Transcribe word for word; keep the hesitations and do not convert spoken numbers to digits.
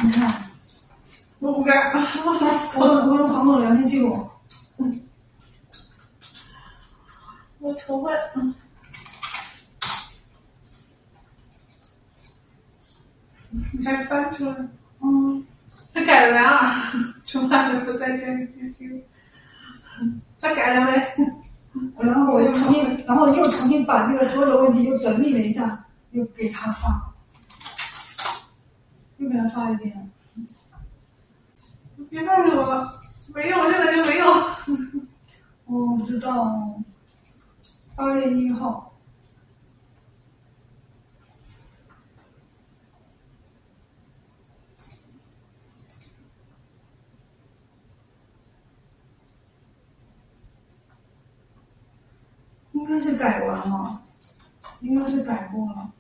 你看， 我不敢。 我都我都访问了聊天记录。嗯， 我头发，嗯，你还翻出来？ 嗯， 他改了啊，从来都不在聊天记录。他改了没？ 然后我又重新，然后又重新把那个所有的问题又整理了一下，又给他发，又给他发一遍。 别告诉我没有，这个就没有。 我不知道，八月一号。应该是改完了，应该是改过了。